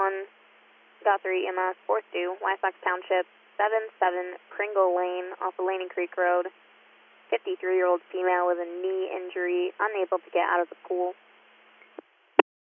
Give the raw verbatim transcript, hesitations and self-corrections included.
one, dot three E M S, fourth due, Wysox Township, seven seven Pringle Lane off of Laney Creek Road. fifty-three-year-old female with a knee injury, unable to get out of the pool.